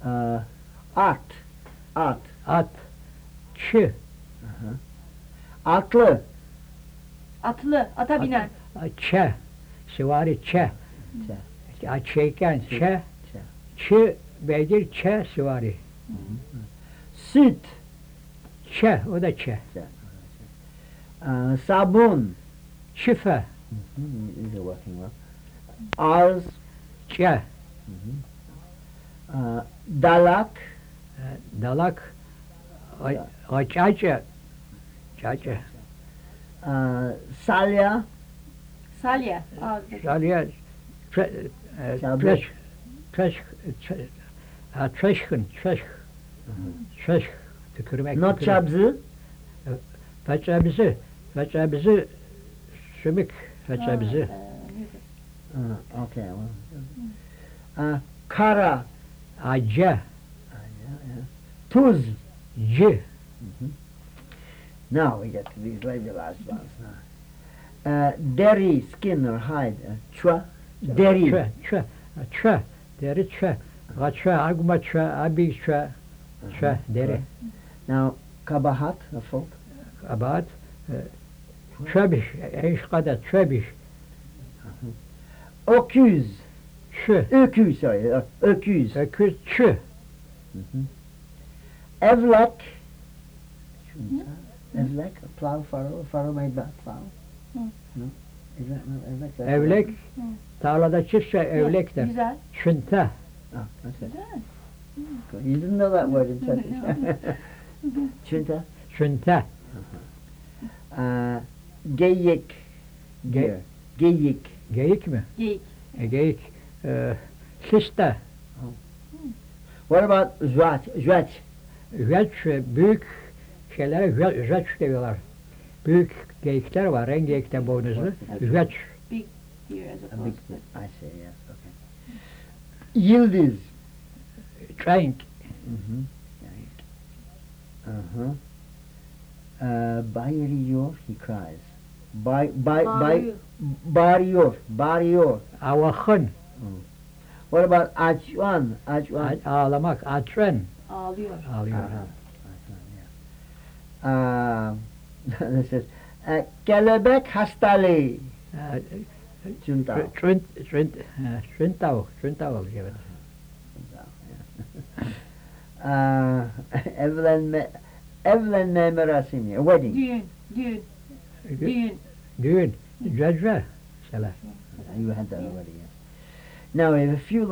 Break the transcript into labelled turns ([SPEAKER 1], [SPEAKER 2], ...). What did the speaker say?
[SPEAKER 1] At. At.
[SPEAKER 2] At. Çı.
[SPEAKER 1] Atlı.
[SPEAKER 3] Atlı, ata binen.
[SPEAKER 2] Çe. Süvari çe.
[SPEAKER 1] Çe.
[SPEAKER 2] Çeyken çe.
[SPEAKER 1] Çe.
[SPEAKER 2] Çı beygir çe süvari.
[SPEAKER 1] Süt.
[SPEAKER 2] Çe. O da çe.
[SPEAKER 1] Sabun.
[SPEAKER 2] Çife.
[SPEAKER 1] These are working well. Arz.
[SPEAKER 2] Çe.
[SPEAKER 1] Dalak.
[SPEAKER 2] Dalak. Çaçı. Çaçı.
[SPEAKER 1] Salya.
[SPEAKER 3] Salya, ağızda.
[SPEAKER 2] Salya. Treşkın. Treşk. Tükürmek.
[SPEAKER 1] Not çabzı.
[SPEAKER 2] Façabızı. Sümük. Façabızı.
[SPEAKER 1] Okay. Kara.
[SPEAKER 2] Acı.
[SPEAKER 1] Tuz.
[SPEAKER 2] Cı.
[SPEAKER 1] Now we get to these labulized ones now. Deri, skin or hide. Chua. Deri.
[SPEAKER 2] Çö. Deri çö. Çö. Agma çö. Abi çö. Çö. Deri.
[SPEAKER 1] Now kabahat, a fault.
[SPEAKER 2] Abat. Çöbiş. Eşkada çöbiş.
[SPEAKER 1] Öküz.
[SPEAKER 2] Çö.
[SPEAKER 1] Öküz, sorry. Öküz.
[SPEAKER 2] Öküz çö.
[SPEAKER 1] Evlek. Evlek, a plow, furrow made by plow. No? Is that not evlek? That's
[SPEAKER 2] Evlek.
[SPEAKER 3] Hı.
[SPEAKER 2] Tarlada çıksa evlek der.
[SPEAKER 3] Güzel.
[SPEAKER 2] Çünte.
[SPEAKER 1] Oh, that's it.
[SPEAKER 3] Güzel.
[SPEAKER 1] Good. You didn't know that word in Turkish. Chunta.
[SPEAKER 2] Çünte.
[SPEAKER 1] Geyik. Deer. Geyik.
[SPEAKER 2] Geyik mi?
[SPEAKER 3] Geyik.
[SPEAKER 2] Geyik. Siste.
[SPEAKER 1] What about zwaç? Zwaç.
[SPEAKER 2] Üveç büyük şeylere üveç diyorlar. Büyük geyikler var. En geyikten boynuzlu. Üveç.
[SPEAKER 3] Deer as
[SPEAKER 1] A big
[SPEAKER 3] opposed
[SPEAKER 1] thing.
[SPEAKER 3] to.
[SPEAKER 1] I see, yes, okay. Yıldız.
[SPEAKER 2] Çenk.
[SPEAKER 1] Bağırıyor, he cries.
[SPEAKER 3] Bağırıyor.
[SPEAKER 1] Bağırıyor.
[SPEAKER 2] Avakın.
[SPEAKER 1] What about açwan? Açwan.
[SPEAKER 2] Ağlamak. Açren.
[SPEAKER 3] Ağlıyor.
[SPEAKER 2] Ağlıyor.
[SPEAKER 1] This is kelebek hastalığı. Junta.
[SPEAKER 2] Çüntav. Çüntav. Evet.
[SPEAKER 1] Evlenme merasimi. A wedding.
[SPEAKER 3] Düğün. Düğün.
[SPEAKER 2] Düğün. Cecve. Selam.
[SPEAKER 1] You had that already, yes. Now we have a few